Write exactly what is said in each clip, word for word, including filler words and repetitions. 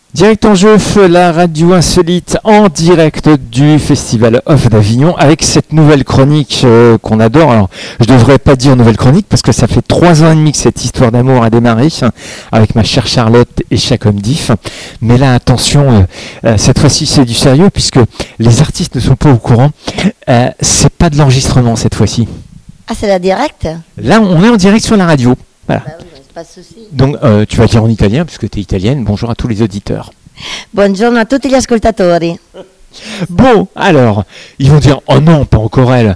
Direct en jeu, la radio insolite en direct du Festival Off d'Avignon avec cette nouvelle chronique euh, qu'on adore. Alors, je devrais pas dire nouvelle chronique parce que ça fait trois ans et demi que cette histoire d'amour a démarré avec ma chère Charlotte et Chacom Diff. Mais là, attention, euh, cette fois-ci c'est du sérieux puisque les artistes ne sont pas au courant. Euh, c'est pas de l'enregistrement cette fois-ci. Ah, c'est la direct ? Là, on est en direct sur la radio. Voilà. Bah oui, pas de souci. Donc, euh, tu vas dire en italien, puisque tu es italienne. Bonjour à tous les auditeurs. Buongiorno a tutti gli ascoltatori. Bon, alors, ils vont dire, oh non, pas encore elle.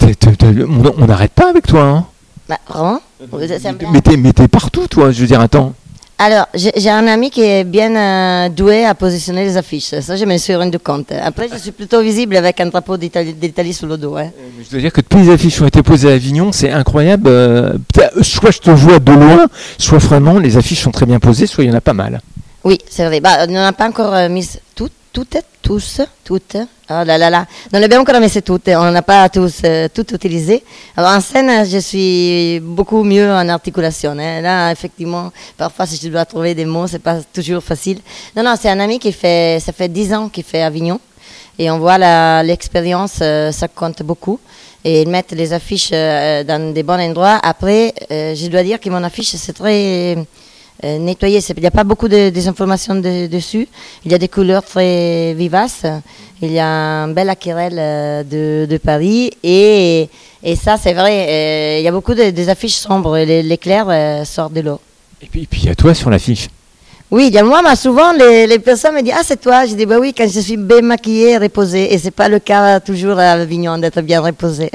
On n'arrête pas avec toi, hein. Bah, vraiment ? Mais t'es, mais t'es partout, toi, je veux dire, attends. Alors, j'ai, j'ai un ami qui est bien euh, doué à positionner les affiches. Ça, je me suis rendu compte. Après, je suis plutôt visible avec un drapeau d'Italie, d'Italie sous le dos. Hein. Je dois dire que toutes les affiches qui ont été posées à Avignon, c'est incroyable. Euh, soit je te vois de loin, soit vraiment, les affiches sont très bien posées, soit il y en a pas mal. Oui, c'est vrai. Bah, on n'a pas encore euh, mis toutes, toutes, tous, toutes. Oh là là là. Non abbiamo ancora messo toutes. On n'a pas tous euh, toutes utilisées. Alors en scène, je suis beaucoup mieux en articulation. Hein. Là, effectivement, parfois, si je dois trouver des mots, c'est pas toujours facile. Non, non, c'est un ami qui fait, ça fait dix ans qu'il fait Avignon. Et on voit la, l'expérience, euh, ça compte beaucoup. Et ils mettent les affiches euh, dans des bons endroits. Après, euh, je dois dire que mon affiche, c'est très... Euh, nettoyé, il n'y a pas beaucoup de, des informations de, dessus, il y a des couleurs très vivaces, il y a un bel aquarelle euh, de, de Paris et, et ça c'est vrai, euh, il y a beaucoup de, des affiches sombres, les, l'éclair euh, sort de l'eau. Et puis il y a toi sur l'affiche. Oui, il y a moi, mais souvent les, les personnes me disent « Ah, c'est toi ?» Je dis « Bah oui, quand je suis bien maquillée, reposée » et c'est pas le cas toujours à Avignon d'être bien reposée.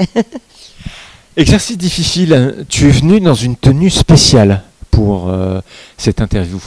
Exercice difficile, tu es venu dans une tenue spéciale pour euh, cette interview.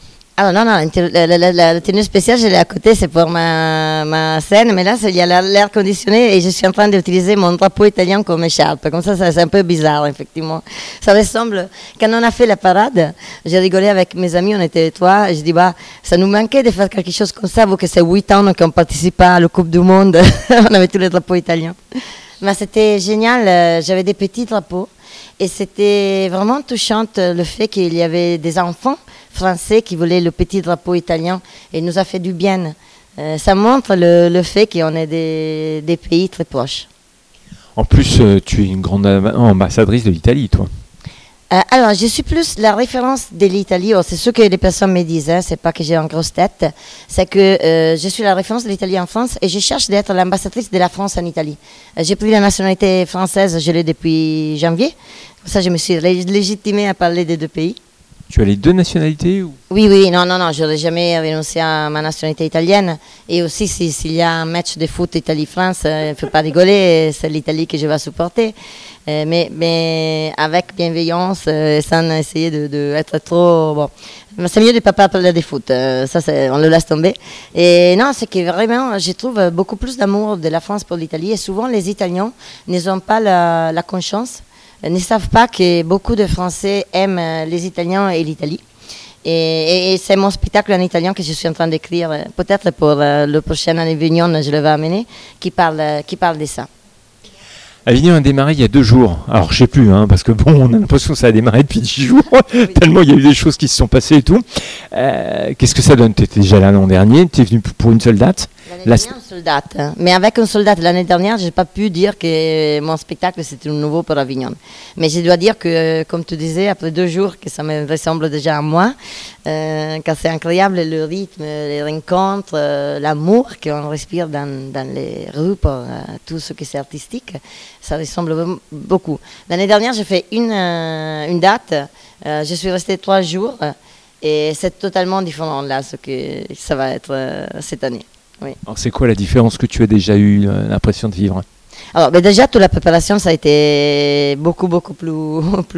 Ah non, non, la, la, la, la tenue spéciale, je l'ai à côté, c'est pour ma, ma scène, mais là, il y a l'air conditionné et je suis en train d'utiliser mon drapeau italien comme écharpe. Comme ça, ça c'est un peu bizarre, effectivement. Ça ressemble, quand on a fait la parade, j'ai rigolé avec mes amis, on était trois, et je dis, bah, ça nous manquait de faire quelque chose comme ça, vu que c'est huit ans qu'on participe à la Coupe du Monde, on avait tous les drapeaux italiens. Mais c'était génial, j'avais des petits drapeaux. Et c'était vraiment touchant le fait qu'il y avait des enfants français qui voulaient le petit drapeau italien et nous a fait du bien. Euh, ça montre le, le fait qu'on est des, des pays très proches. En plus, euh, tu es une grande ambassadrice de l'Italie, toi. Euh, alors, je suis plus la référence de l'Italie. Oh, c'est ce que les personnes me disent, hein, c'est pas que j'ai une grosse tête. C'est que euh, je suis la référence de l'Italie en France et je cherche d'être l'ambassadrice de la France en Italie. Euh, j'ai pris la nationalité française, je l'ai depuis janvier. Comme ça, je me suis lég- légitimée à parler des deux pays. Tu as les deux nationalités ou... Oui, oui, non, non, non, je n'aurais jamais renoncé à ma nationalité italienne. Et aussi, s'il si, si y a un match de foot Italie-France, il euh, ne faut pas rigoler, c'est l'Italie que je vais supporter. Euh, mais, mais avec bienveillance, euh, sans essayer de, de être trop... Bon. C'est mieux de ne pas parler de foot, euh, ça c'est, on le laisse tomber. Et non, c'est que vraiment, je trouve beaucoup plus d'amour de la France pour l'Italie. Et souvent, les Italiens n'ont pas la, la conscience, ne savent pas que beaucoup de Français aiment les Italiens et l'Italie. Et, et, et c'est mon spectacle en italien que je suis en train d'écrire, peut-être pour euh, le prochain Avignon, je le vais amener, qui parle, qui parle de ça. Avignon a démarré il y a deux jours. Alors, je sais plus, hein, parce que bon, on a l'impression que ça a démarré depuis dix jours, oui. Tellement il y a eu des choses qui se sont passées et tout. Euh, qu'est-ce que ça donne ? Tu étais déjà là l'an dernier, tu es venu pour une seule date ? L'année dernière, La... une seule date. Hein. Mais avec une seule date, l'année dernière, je n'ai pas pu dire que mon spectacle, c'était nouveau pour Avignon. Mais je dois dire que, comme tu disais, après deux jours, que ça me ressemble déjà à moi, euh, car c'est incroyable le rythme, les rencontres, euh, l'amour qu'on respire dans, dans les rues pour euh, tout ce qui est artistique. Ça ressemble beaucoup. L'année dernière, j'ai fait une, euh, une date. Euh, je suis restée trois jours. Euh, et c'est totalement différent là, ce que ça va être euh, cette année. Oui. Alors, c'est quoi la différence que tu as déjà eu euh, l'impression de vivre ? Alors, ben déjà, toute la préparation, ça a été beaucoup, beaucoup plus, plus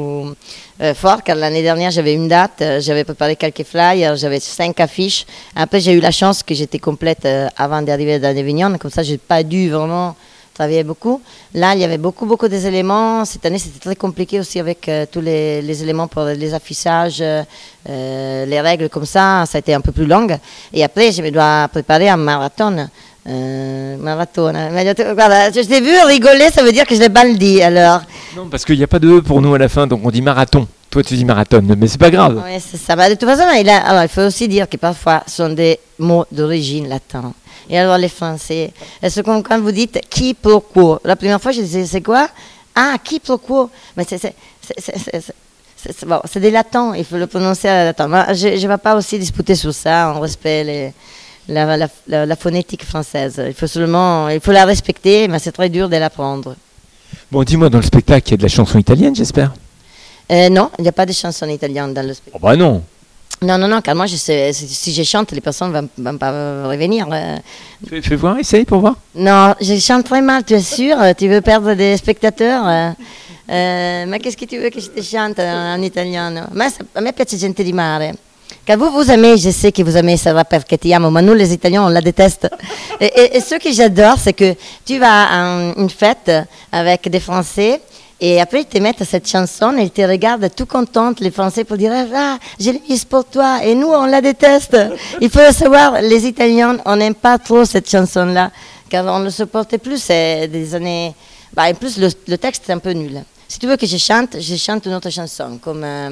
euh, fort. Car l'année dernière, j'avais une date, euh, j'avais préparé quelques flyers, j'avais cinq affiches. Après, j'ai eu la chance que j'étais complète euh, avant d'arriver dans Avignon. Comme ça, je n'ai pas dû vraiment travailler beaucoup. Là, il y avait beaucoup, beaucoup d'éléments. Cette année, c'était très compliqué aussi avec euh, tous les, les éléments pour les affichages, euh, les règles comme ça. Ça a été un peu plus long. Et après, je me dois préparer un marathon. Euh, marathon. Voilà, je t'ai vu rigoler, ça veut dire que je l'ai mal dit alors. Non, parce qu'il n'y a pas de E pour nous à la fin, donc on dit marathon. Toi, tu dis marathon, mais c'est pas grave. Oui, c'est ça. Bah, de toute façon, il, a, alors, il faut aussi dire que parfois, ce sont des mots d'origine latine. Et alors, les Français, est-ce que quand vous dites qui pro quo, la première fois, je disais, c'est quoi? Ah, qui pro quo. Mais c'est, c'est, c'est, c'est, c'est, c'est, c'est, bon, c'est des latins, il faut le prononcer à la latin. Moi, je ne vais pas aussi disputer sur ça, on respecte les, la, la, la, la phonétique française. Il faut seulement, il faut la respecter, mais c'est très dur de l'apprendre. Bon, dis-moi, dans le spectacle, il y a de la chanson italienne, j'espère? Euh, non, il n'y a pas de chansons italiennes dans le spectacle. Oh bah non. Non, non, non, car moi, je sais, si je chante, les personnes ne vont, vont pas revenir. Euh. Fais, fais voir, essaye pour voir. Non, je chante très mal, tu es sûr? Tu veux perdre des spectateurs? euh, euh, mais qu'est-ce que tu veux que je te chante en, en italien? Mais ça, a me piace Gente di Mare. Car vous, vous aimez, je sais que vous aimez Sarà perché ti amo, mais nous, les Italiens, on la déteste. Et, et, et ce que j'adore, c'est que tu vas à une fête avec des Français, et après, ils te mettent cette chanson et ils te regardent tout contente, les Français, pour dire « Ah, je l'ai mise pour toi ». Et nous, on la déteste. Il faut le savoir, les Italiens, on n'aime pas trop cette chanson-là, car on ne le supporte plus. C'est des années... Bah, en plus, le, le texte est un peu nul. Si tu veux que je chante, je chante une autre chanson, comme... Euh,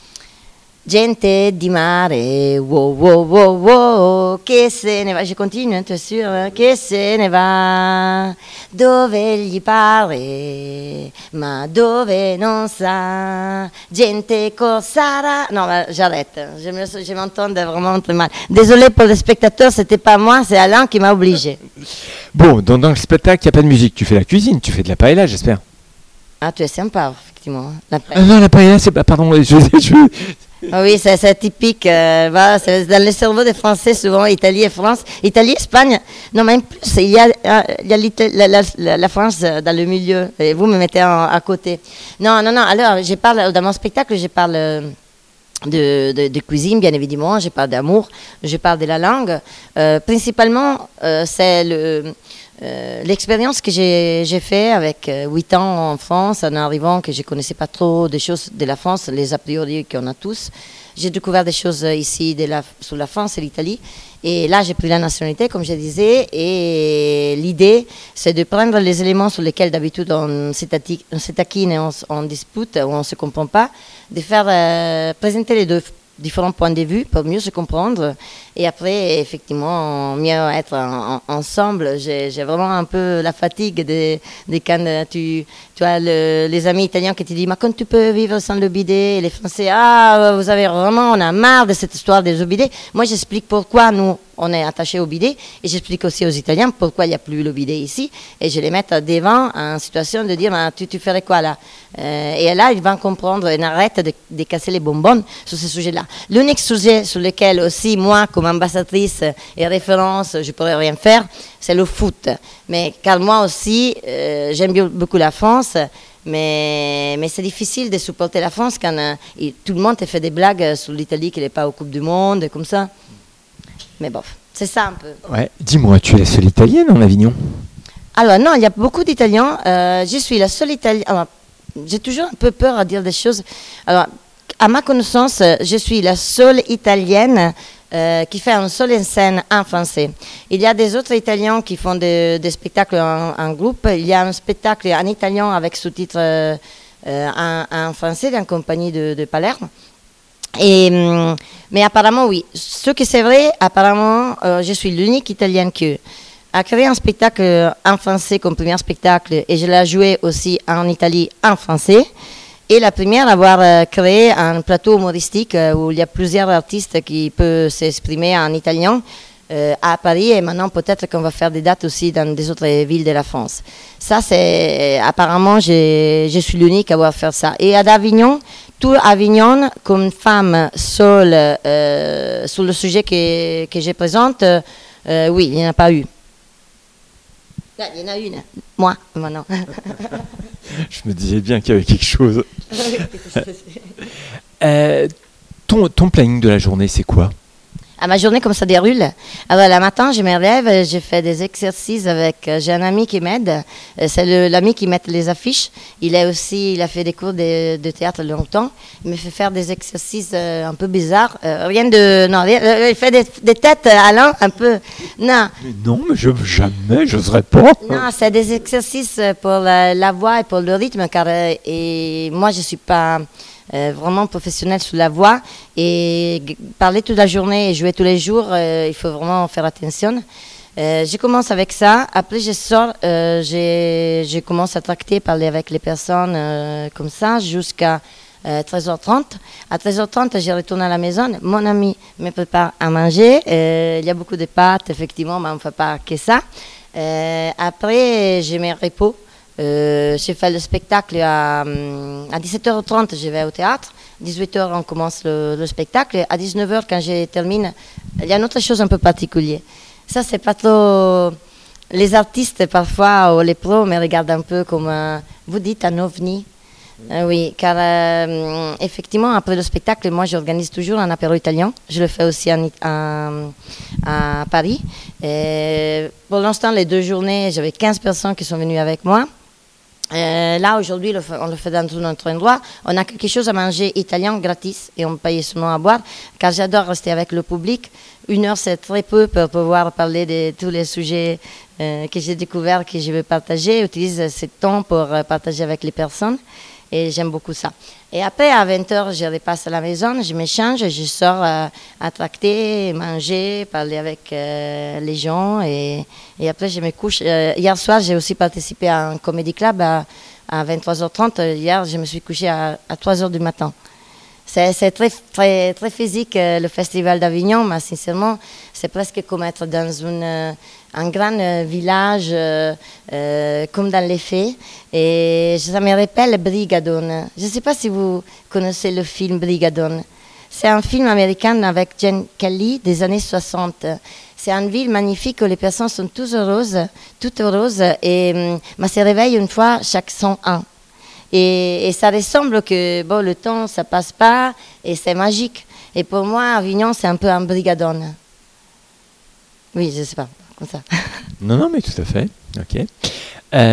Gente di mare, wow, wow, wow, wow, che se ne va, je continue, hein, tu es sûr, hein, che se ne va, dove gli pare, ma dove non sa, gente cosara, non, bah, j'arrête, je, me, je m'entends vraiment très mal. Désolé pour les spectateurs, c'était pas moi, c'est Alain qui m'a obligé. Bon, dans, dans le spectacle, il n'y a pas de musique, tu fais la cuisine, tu fais de la paella, j'espère. Ah, tu es sympa, effectivement. La euh, non, la paella, c'est pas, pardon, je... je... Ah oui, c'est, c'est typique. Euh, voilà, c'est dans le cerveau des Français, souvent, Italie et France. Italie, Espagne. Non, mais en plus, il y a, il y a la, la, la, la France dans le milieu. Et vous me mettez en, à côté. Non, non, non. Alors, je parle, dans mon spectacle, je parle de, de, de cuisine, bien évidemment. Je parle d'amour. Je parle de la langue. Euh, principalement, euh, c'est le... Euh, l'expérience que j'ai, j'ai fait avec euh, huit ans en France, en arrivant que je ne connaissais pas trop des choses de la France, les a priori qu'on a tous. J'ai découvert des choses ici de la, sur la France et l'Italie. Et là, j'ai pris la nationalité, comme je disais. Et l'idée, c'est de prendre les éléments sur lesquels d'habitude on se taquine et on, on dispute ou on ne se comprend pas, de faire euh, présenter les deux différents points de vue pour mieux se comprendre et après effectivement mieux être en, en, ensemble. J'ai, j'ai vraiment un peu la fatigue de, de quand tu, tu as le, les amis italiens qui te disent mais quand tu peux vivre sans le bidet, et les Français ah vous avez vraiment, on a marre de cette histoire des bidets. Moi j'explique pourquoi nous on est attachés au bidet et j'explique aussi aux Italiens pourquoi il n'y a plus le bidet ici et je les mets devant en situation de dire tu, tu ferais quoi là euh, et là ils vont comprendre et arrêtent de, de casser les bonbonnes sur ce sujet là. L'unique sujet sur lequel aussi moi comme ambassadrice et référence je pourrais rien faire c'est le foot, mais car moi aussi euh, j'aime beaucoup la France. Mais, mais c'est difficile de supporter la France quand euh, il, tout le monde te fait des blagues sur l'Italie qui n'est pas aux Coupes du Monde comme ça. Mais bon, c'est ça un peu. Ouais. Dis-moi, tu es la seule Italienne en Avignon? Alors non, il y a beaucoup d'Italiens. Euh, je suis la seule Italienne. Alors, j'ai toujours un peu peur à dire des choses. Alors, à ma connaissance, je suis la seule Italienne euh, qui fait une seule scène en français. Il y a des autres Italiens qui font des, des spectacles en, en groupe. Il y a un spectacle en italien avec sous-titres euh, en, en français, en compagnie de, de Palerme. Et, mais apparemment, oui. Ce que c'est vrai, apparemment, euh, je suis l'unique Italienne qui a créé un spectacle en français comme premier spectacle et je l'ai joué aussi en Italie en français. Et la première à avoir euh, créé un plateau humoristique euh, où il y a plusieurs artistes qui peuvent s'exprimer en italien euh, à Paris et maintenant peut-être qu'on va faire des dates aussi dans des autres villes de la France. Ça, c'est apparemment, je, je suis l'unique à avoir fait ça. Et à Avignon, tout Avignon, comme femme seule euh, sur le sujet que, que je présente, euh, oui, il n'y en a pas eu. Là, il y en a une, moi, maintenant. Je me disais bien qu'il y avait quelque chose. euh, ton, ton planning de la journée, c'est quoi? À ma journée, comme ça déroule. Alors, le matin, je me lève, je fais des exercices avec. J'ai un ami qui m'aide. C'est le, l'ami qui met les affiches. Il a aussi, il a fait des cours de, de théâtre longtemps. Il me fait faire des exercices euh, un peu bizarres. Euh, rien de, non, rien, euh, il fait des, des têtes, Alain, un peu. Non. Mais non, mais je jamais, j'oserais pas. Non, c'est des exercices pour la, la voix et pour le rythme, car euh, et moi, je suis pas. euh, vraiment professionnel sur la voix. Et g- parler toute la journée et jouer tous les jours, euh, il faut vraiment faire attention. Euh, je commence avec ça. Après, je sors, euh, j'ai- je commence à tracter, parler avec les personnes euh, comme ça jusqu'à euh, treize heures trente. À treize heures trente, je retourne à la maison. Mon ami me prépare à manger. Euh, il y a beaucoup de pâtes, effectivement, mais on ne fait pas que ça. Euh, après, je me repos. Euh, j'ai fait le spectacle à, hum, à dix-sept heures trente, je vais au théâtre. dix-huit heures, on commence le, le spectacle. À dix-neuf heures, quand je termine, il y a une autre chose un peu particulière. Ça, c'est pas trop. Les artistes, parfois, ou les pros, me regardent un peu comme. euh, vous dites un ovni. Euh, oui, car euh, effectivement, après le spectacle, moi, j'organise toujours un apéro italien. Je le fais aussi en, It- en- à Paris. Et pour l'instant, les deux journées, j'avais quinze personnes qui sont venues avec moi. Euh, là, aujourd'hui, le fait- on le fait dans un autre endroit. On a quelque chose à manger italien gratis et on paye seulement à boire, car j'adore rester avec le public. Une heure, c'est très peu pour pouvoir parler de tous les sujets euh, que j'ai découverts, que je veux partager. J'utilise ce temps pour euh, partager avec les personnes et j'aime beaucoup ça. Et après, à vingt heures, je repasse à la maison, je me change, je sors euh, à tracter, manger, parler avec euh, les gens et, et après, je me couche. Euh, hier soir, j'ai aussi participé à un comédie club à, à vingt-trois heures trente. Hier, je me suis couchée à, à trois heures du matin. C'est c'est très, très, très physique, euh, le Festival d'Avignon, mais sincèrement, c'est presque comme être dans une, euh, un grand euh, village, euh, euh, comme dans les faits. Et ça me rappelle Brigadone. Je ne sais pas si vous connaissez le film Brigadone. C'est un film américain avec Gene Kelly des années soixante. C'est une ville magnifique où les personnes sont toutes heureuses, toutes heureuses, et hum, mais se réveillent une fois chaque cent ans. Et, et ça ressemble que bon, le temps, ça passe pas et c'est magique. Et pour moi, Avignon, c'est un peu un brigadone. Oui, je sais pas, comme ça. Non, non, mais tout à fait. Ok. Euh,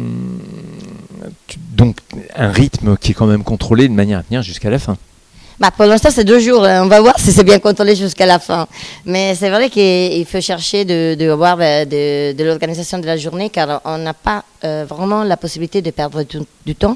tu- donc, un rythme qui est quand même contrôlé de manière à tenir jusqu'à la fin. Bah, pour l'instant, c'est deux jours. On va voir si c'est bien contrôlé jusqu'à la fin. Mais c'est vrai qu'il faut chercher de, de voir euh, de, de l'organisation de la journée, car on n'a pas euh, vraiment la possibilité de perdre du, du temps.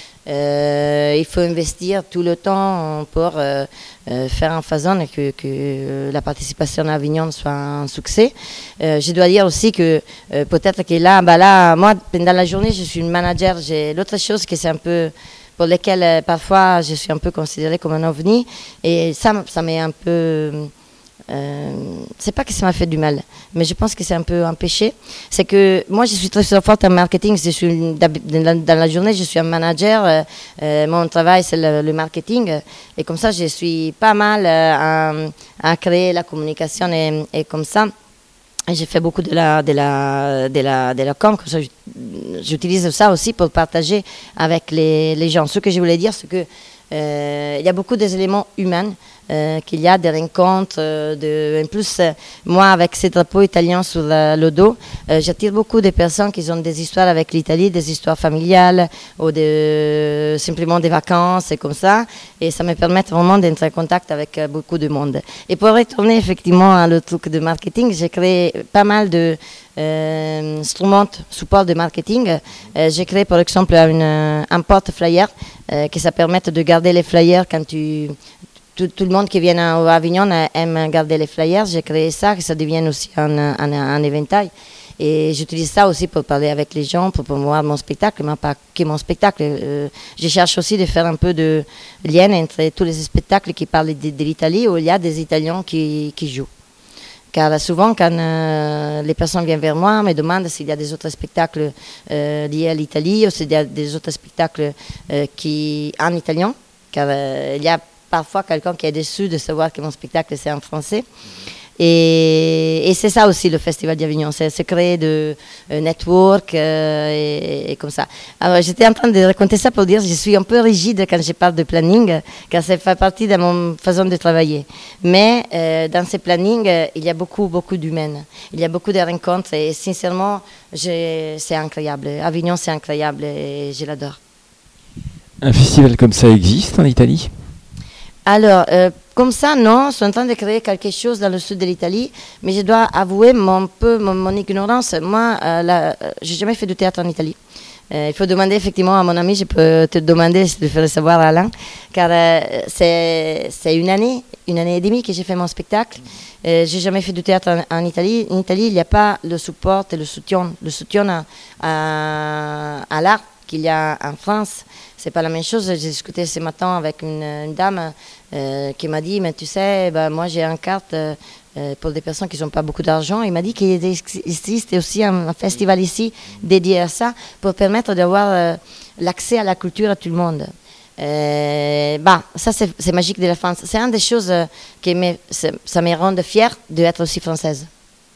Euh, il faut investir tout le temps pour euh, euh, faire en façon que, que la participation à Avignon soit un succès. Euh, je dois dire aussi que euh, peut-être que là, bah là, moi, pendant la journée, je suis une manager. J'ai l'autre chose que c'est un peu pour lesquels euh, parfois je suis un peu considérée comme un ovni, et ça, ça m'est un peu. Euh, c'est pas que ça m'a fait du mal, mais je pense que c'est un peu un péché. C'est que moi, je suis très forte en marketing. Je suis une- dans la, dans la journée, je suis un manager. euh, euh, mon travail, c'est le, le marketing, et comme ça, je suis pas mal euh, à, à créer la communication et, et comme ça. Et j'ai fait beaucoup de la, de la, de la, de la com, comme ça, j'utilise ça aussi pour partager avec les, les gens. Ce que je voulais dire, c'est que euh, il y a beaucoup d'éléments humains, euh, qu'il y a des rencontres. Euh, de, en plus, euh, moi, avec ces drapeaux italiens sur la- le dos, euh, j'attire beaucoup de personnes qui ont des histoires avec l'Italie, des histoires familiales ou de, simplement des vacances et comme ça. Et ça me permet vraiment d'être en contact avec euh, beaucoup de monde. Et pour retourner effectivement à le truc de marketing, j'ai créé pas mal de euh, instruments, support de marketing. Euh, j'ai créé par exemple une, un porte-flyer euh, qui ça permet de garder les flyers quand tu... Tout, tout le monde qui vient à Avignon euh, aime garder les flyers. J'ai créé ça, que ça devienne aussi un, un, un éventail. Et j'utilise ça aussi pour parler avec les gens, pour promouvoir mon spectacle, mais pas que mon spectacle. Euh, je cherche aussi de faire un peu de lien entre tous les spectacles qui parlent de, de l'Italie, où il y a des Italiens qui, qui jouent. Car souvent, quand euh, les personnes viennent vers moi, me demandent s'il y a des autres spectacles euh, liés à l'Italie ou s'il y a des autres spectacles euh, qui, en italien. Car euh, il y a parfois quelqu'un qui est déçu de savoir que mon spectacle c'est en français. Et, et c'est ça aussi le Festival d'Avignon, c'est, c'est créer de euh, network euh, et, et comme ça. Alors j'étais en train de raconter ça pour dire que je suis un peu rigide quand je parle de planning, car ça fait partie de mon façon de travailler. Mais euh, dans ces plannings, euh, il y a beaucoup, beaucoup d'humains. Il y a beaucoup de rencontres et sincèrement, je, c'est incroyable. Avignon, c'est incroyable et je l'adore. Un festival comme ça existe en Italie ? Alors, euh, comme ça, non, je suis en train de créer quelque chose dans le sud de l'Italie, mais je dois avouer mon peu mon, mon ignorance. Moi, euh, la, euh, j'ai jamais fait de théâtre en Italie. Euh, il faut demander effectivement à mon ami, je peux te demander si tu ferais savoir à Alain, car euh, c'est, c'est une année, une année et demie que j'ai fait mon spectacle. Euh, j'ai jamais fait de théâtre en, en Italie. En Italie, il n'y a pas le support et le soutien, le soutien à, à, à l'art qu'il y a en France. C'est pas la même chose. J'ai discuté ce matin avec une, une dame euh, qui m'a dit, mais tu sais, bah, moi j'ai une carte euh, pour des personnes qui n'ont pas beaucoup d'argent. Il m'a dit qu'il existe aussi un, un festival ici dédié à ça pour permettre d'avoir euh, l'accès à la culture à tout le monde. Euh, bah, ça c'est, c'est magique de la France. C'est une des choses euh, qui me, ça me rend fière d'être aussi française.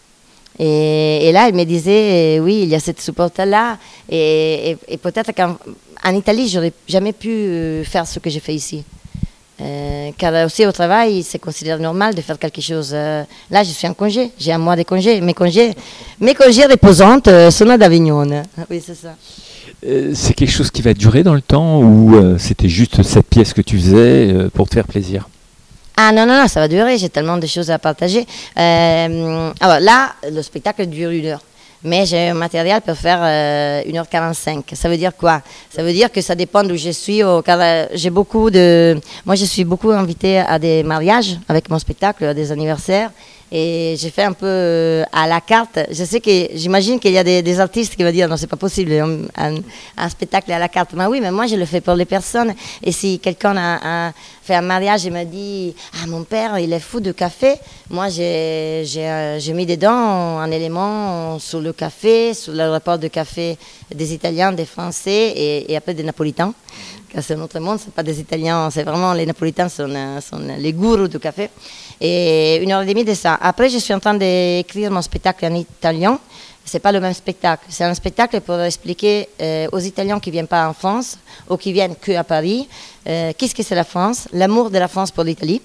Et, et là, il me disait, euh, oui, il y a cette support-là, et, et, et peut-être qu'en en Italie, j'aurais jamais pu euh, faire ce que j'ai fait ici. Euh, car aussi au travail, c'est considéré normal de faire quelque chose. Euh, là, je suis en congé, j'ai un mois de congé. Mes congés, mes congés reposantes euh, sont d'Avignon. Oui, c'est ça. Euh, c'est quelque chose qui va durer dans le temps ou euh, c'était juste cette pièce que tu faisais euh, pour te faire plaisir? Ah non, non, non, ça va durer, j'ai tellement de choses à partager. Euh, alors là, le spectacle dure une heure. Mais j'ai un matériel pour faire euh, une heure quarante-cinq. Ça veut dire quoi? Ça veut dire que ça dépend d'où je suis. Au, car euh, j'ai beaucoup de... Moi, je suis beaucoup invitée à des mariages avec mon spectacle, à des anniversaires. Et j'ai fait un peu euh, à la carte. Je sais que j'imagine qu'il y a des, des artistes qui vont dire non, c'est pas possible, un, un, un spectacle à la carte. Mais oui, mais moi je le fais pour les personnes. Et si quelqu'un a, a fait un mariage et m'a dit ah mon père il est fou de café, moi j'ai j'ai, j'ai mis dedans un élément sur le café, sur le rapport de café des Italiens, des Français et, et après des Napolitains. Car c'est notre monde, c'est pas des Italiens, c'est vraiment les Napolitains sont, sont les gourous du café. Et une heure et demie de ça. Après, je suis en train d'écrire mon spectacle en italien. C'est pas le même spectacle. C'est un spectacle pour expliquer euh, aux Italiens qui viennent pas en France ou qui viennent que à Paris, euh, qu'est-ce que c'est la France, l'amour de la France pour l'Italie.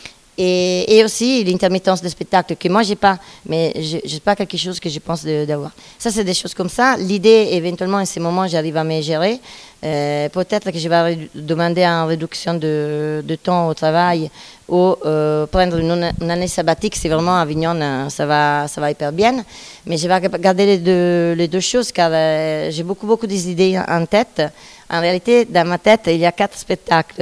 Et, et aussi l'intermittence de spectacle que moi j'ai pas, mais je n'ai pas quelque chose que je pense de, d'avoir. Ça c'est des choses comme ça. L'idée éventuellement en ce moment j'arrive à me gérer. Euh, peut-être que je vais demander une réduction de, de temps au travail ou euh, prendre une, une année sabbatique si vraiment à Avignon ça va, ça va hyper bien. Mais je vais garder les deux, les deux choses car euh, j'ai beaucoup beaucoup d'idées en tête. En réalité, dans ma tête, il y a quatre spectacles.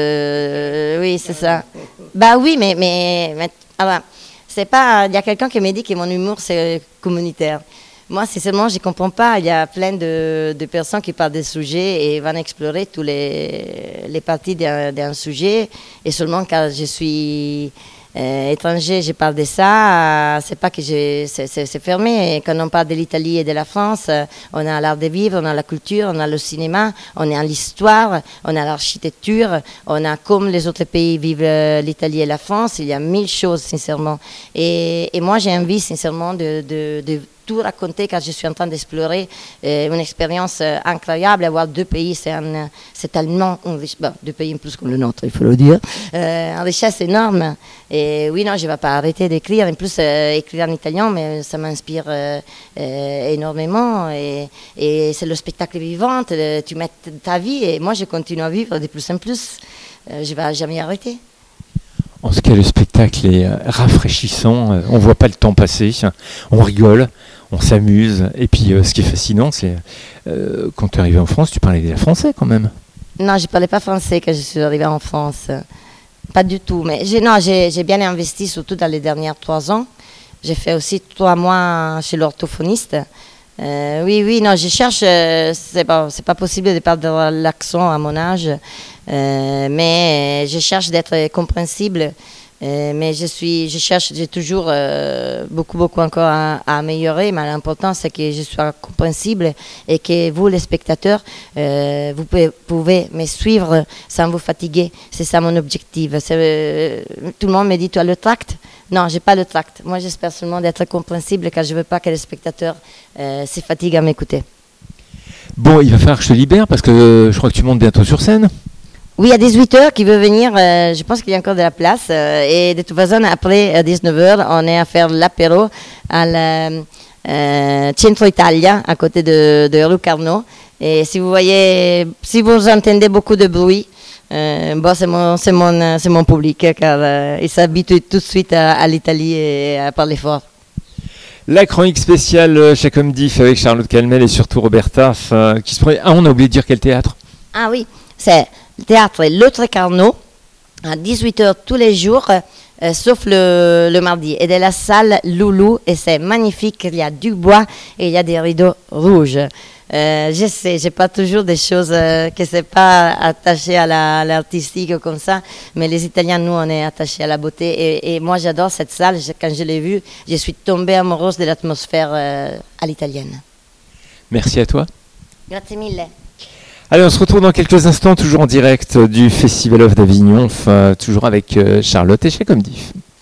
Euh, oui, c'est ça. Bah oui, mais, mais, mais alors, c'est pas. Il y a quelqu'un qui m'a dit que mon humour c'est communautaire. Moi, sincèrement, je ne comprends pas. Il y a plein de, de personnes qui parlent des sujets et vont explorer tous les, les parties d'un, d'un sujet. Et seulement quand je suis euh, étranger, je parle de ça. Euh, c'est pas que je, c'est, c'est, c'est fermé. Et quand on parle de l'Italie et de la France, euh, on a l'art de vivre, on a la culture, on a le cinéma, on a l'histoire, on a l'architecture, on a comme les autres pays vivent euh, l'Italie et la France. Il y a mille choses, sincèrement. Et, et moi, j'ai envie, sincèrement, de, de, de tout raconter car je suis en train d'explorer euh, une expérience euh, incroyable. Avoir deux pays, c'est, un, c'est tellement une richesse, bon, deux pays plus que le nôtre, il faut le dire, euh, une richesse énorme. Et oui, non, je ne vais pas arrêter d'écrire. En plus, euh, écrire en italien, mais ça m'inspire euh, euh, énormément. Et, et c'est le spectacle vivant, euh, tu mets ta vie et moi, je continue à vivre de plus en plus. Euh, je ne vais jamais arrêter. En ce cas, le spectacle est rafraîchissant, on ne voit pas le temps passer, on rigole, on s'amuse. Et puis, euh, ce qui est fascinant, c'est euh, quand tu es arrivé en France, tu parlais déjà français quand même. Non, je ne parlais pas français quand je suis arrivée en France. Pas du tout. Mais j'ai, non, j'ai, j'ai bien investi, surtout dans les dernières trois ans. J'ai fait aussi trois mois chez l'orthophoniste. Euh, oui, oui, non, je cherche, euh, c'est pas, c'est pas possible de perdre l'accent à mon âge, euh, mais je cherche d'être compréhensible, euh, mais je suis, je cherche, j'ai toujours euh, beaucoup, beaucoup encore à, à améliorer, mais l'important c'est que je sois compréhensible et que vous, les spectateurs, euh, vous pouvez, pouvez me suivre sans vous fatiguer, c'est ça mon objectif. C'est, euh, tout le monde me dit, tu as le tract? Non, j'ai pas le tract. Moi, j'espère seulement d'être compréhensible car je ne veux pas que les spectateurs euh, se fatiguent à m'écouter. Bon, il va falloir que je te libère parce que euh, je crois que tu montes bientôt sur scène. Oui, à dix-huit heures, qui veut venir, euh, je pense qu'il y a encore de la place. Euh, et de toute façon, après, à dix-neuf heures, on est à faire l'apéro à la euh, Centro Italia, à côté de, de rue Carnot. Et si vous voyez, si vous entendez beaucoup de bruit, Euh, bon, c'est mon, c'est mon, c'est mon public car euh, il s'habitue tout de suite à, à l'Italie et à parler fort. La chronique spéciale Chaque homme diff avec Charlotte Calmel et surtout Robert Taff. Euh, qui se... Ah, on a oublié de dire quel théâtre. Ah oui, c'est le théâtre L'Autre Carnot, à dix-huit heures tous les jours, euh, sauf le, le mardi. Et de la salle Loulou, et c'est magnifique, il y a du bois et il y a des rideaux rouges. Euh, je sais, j'ai pas toujours des choses euh, que c'est pas attaché à la- à l'artistique comme ça, mais les Italiens, nous, on est attachés à la beauté. Et, et moi, j'adore cette salle. Je- quand je l'ai vue, je suis tombée amoureuse de l'atmosphère euh, à l'italienne. Merci à toi. Grazie mille. Allez, on se retrouve dans quelques instants, toujours en direct du Festival of d'Avignon, enfin, toujours avec euh, Charlotte et Chaque homme diff.